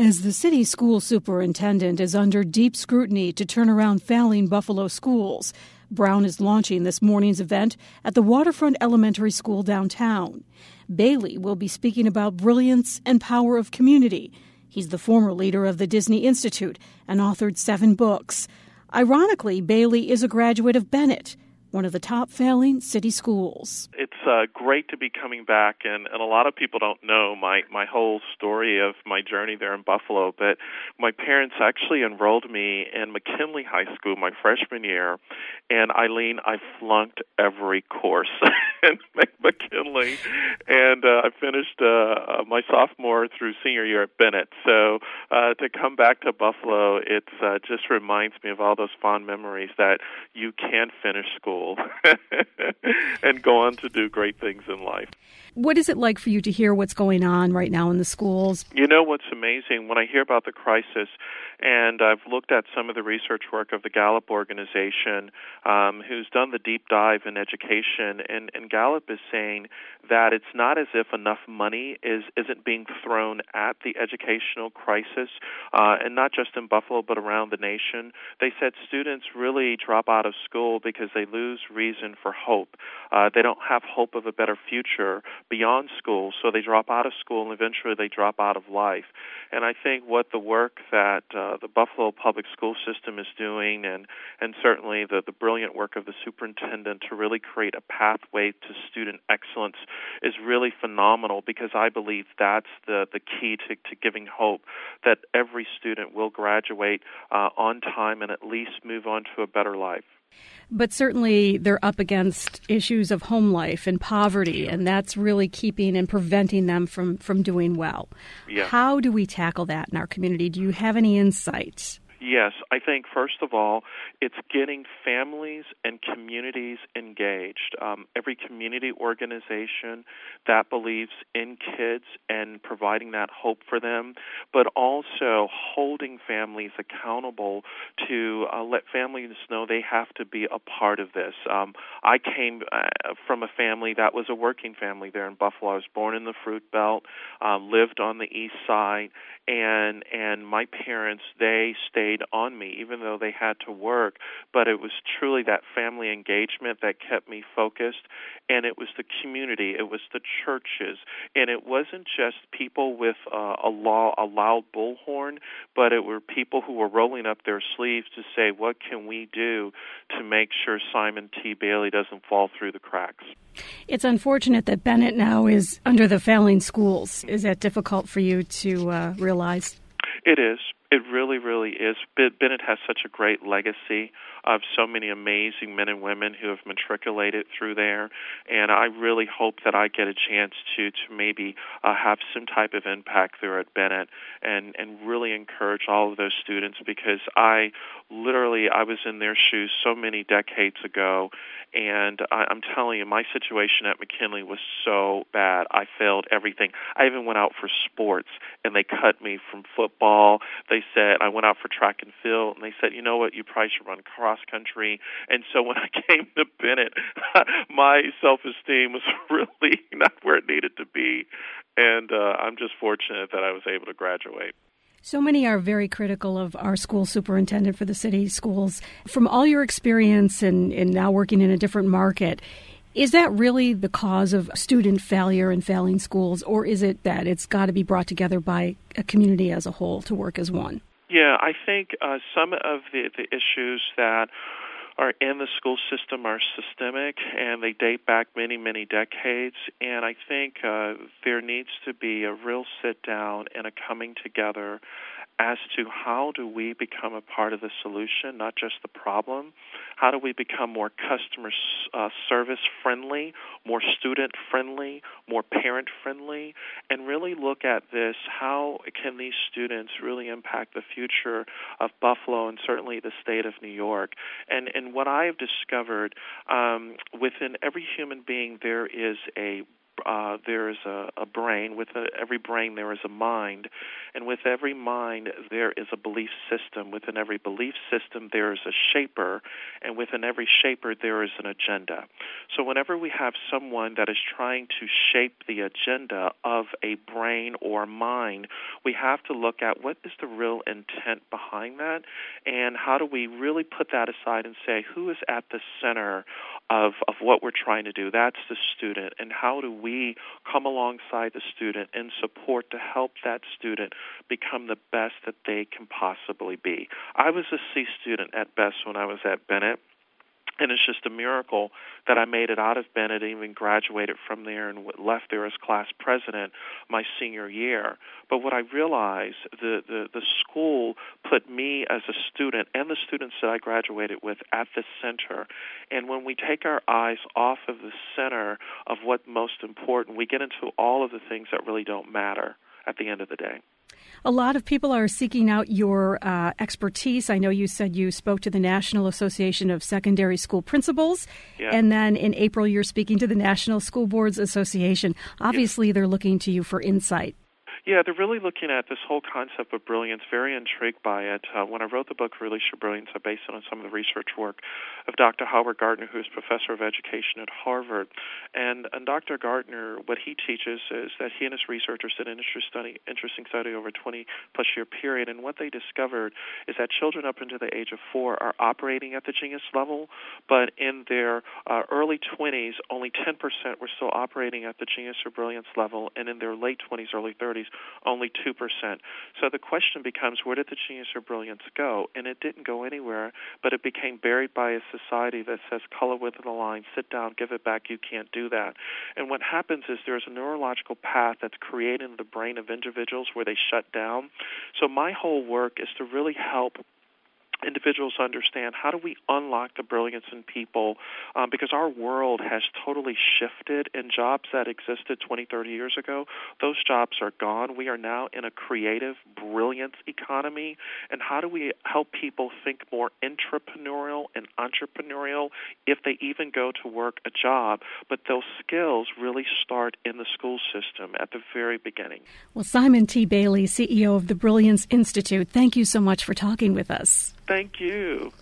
As the city school superintendent is under deep scrutiny to turn around failing Buffalo schools, Brown is launching this morning's event at the Waterfront Elementary School downtown. Bailey will be speaking about brilliance and power of community. He's the former leader of the Disney Institute and authored 7 books. Ironically, Bailey is a graduate of Bennett, one of the top failing city schools. It's great to be coming back, and a lot of people don't know my whole story of my journey there in Buffalo, but my parents actually enrolled me in McKinley High School my freshman year, and Eileen, I flunked every course in McKinley, and I finished my sophomore through senior year at Bennett. So to come back to Buffalo, it just reminds me of all those fond memories that you can finish school and go on to do great things in life. What is it like for you to hear what's going on right now in the schools? You know what's amazing? When I hear about the crisis, and I've looked at some of the research work of the Gallup organization, who's done the deep dive in education, and Gallup is saying that it's not as if enough money isn't being thrown at the educational crisis, and not just in Buffalo but around the nation. They said students really drop out of school because they lose reason for hope. They don't have hope of a better future beyond school, so they drop out of school and eventually they drop out of life. And I think what the work that the Buffalo Public School System is doing, and certainly the brilliant work of the superintendent to really create a pathway to student excellence is really phenomenal, because I believe that's the key to giving hope that every student will graduate on time and at least move on to a better life. But certainly they're up against issues of home life and poverty, and that's really keeping and preventing them from doing well. Yeah. How do we tackle that in our community? Do you have any insights? Yes, I think, first of all, it's getting families and communities engaged. Every community organization that believes in kids and providing that hope for them, but also holding families accountable to let families know they have to be a part of this. I came from a family that was a working family there in Buffalo. I was born in the Fruit Belt, lived on the east side, and my parents, they stayed on me even though they had to work, but it was truly that family engagement that kept me focused, and it was the community, it was the churches, and it wasn't just people with a loud bullhorn, but it were people who were rolling up their sleeves to say, what can we do to make sure Simon T. Bailey doesn't fall through the cracks? It's unfortunate that Bennett now is under the failing schools. Is that difficult for you to realize? It is. It really, really is. Bennett has such a great legacy of so many amazing men and women who have matriculated through there, and I really hope that I get a chance to maybe have some type of impact there at Bennett and really encourage all of those students, because I was in their shoes so many decades ago, and I'm telling you, my situation at McKinley was so bad. I failed everything. I even went out for sports, and they cut me from football. They said, I went out for track and field, and they said, you know what, you probably should run cross country. And so when I came to Bennett, my self-esteem was really not where it needed to be. And I'm just fortunate that I was able to graduate. So many are very critical of our school superintendent for the city schools. From all your experience and now working in a different market, is that really the cause of student failure and failing schools, or is it that it's got to be brought together by a community as a whole to work as one? Yeah, I think some of the issues that are in the school system are systemic, and they date back many, many decades. And I think there needs to be a real sit-down and a coming together as to how do we become a part of the solution, not just the problem. How do we become more customer service friendly, more student friendly, more parent friendly, and really look at this, how can these students really impact the future of Buffalo and certainly the state of New York. And what I have discovered, within every human being there is a there is a brain. With every brain, there is a mind. And with every mind, there is a belief system. Within every belief system, there is a shaper. And within every shaper, there is an agenda. So whenever we have someone that is trying to shape the agenda of a brain or mind, we have to look at what is the real intent behind that, and how do we really put that aside and say, who is at the center of what we're trying to do? That's the student. And how do we come alongside the student and support to help that student become the best that they can possibly be? I was a C student at best when I was at Bennett. And it's just a miracle that I made it out of Bennett and even graduated from there and left there as class president my senior year. But what I realized, the school put me as a student and the students that I graduated with at the center. And when we take our eyes off of the center of what's most important, we get into all of the things that really don't matter at the end of the day. A lot of people are seeking out your expertise. I know you said you spoke to the National Association of Secondary School Principals, and then in April you're speaking to the National School Boards Association. Obviously, they're looking to you for insight. Yeah, they're really looking at this whole concept of brilliance, very intrigued by it. When I wrote the book, Release Your Brilliance, I based it on some of the research work of Dr. Howard Gardner, who is professor of education at Harvard. And Dr. Gardner, what he teaches is that he and his researchers did an interesting study over a 20-plus year period, and what they discovered is that children up into the age of 4 are operating at the genius level, but in their early 20s, only 10% were still operating at the genius or brilliance level, and in their late 20s, early 30s, only 2%. So the question becomes, where did the genius or brilliance go? And it didn't go anywhere, but it became buried by a society that says, color within a line, sit down, give it back, you can't do that. And what happens is there's a neurological path that's created in the brain of individuals where they shut down. So my whole work is to really help individuals understand how do we unlock the brilliance in people, because our world has totally shifted, and jobs that existed 20, 30 years ago, those jobs are gone. We are now in a creative, brilliance economy, and how do we help people think more intrapreneurial and entrepreneurial if they even go to work a job, but those skills really start in the school system at the very beginning. Well, Simon T. Bailey, CEO of the Brilliance Institute, thank you so much for talking with us. Thank you.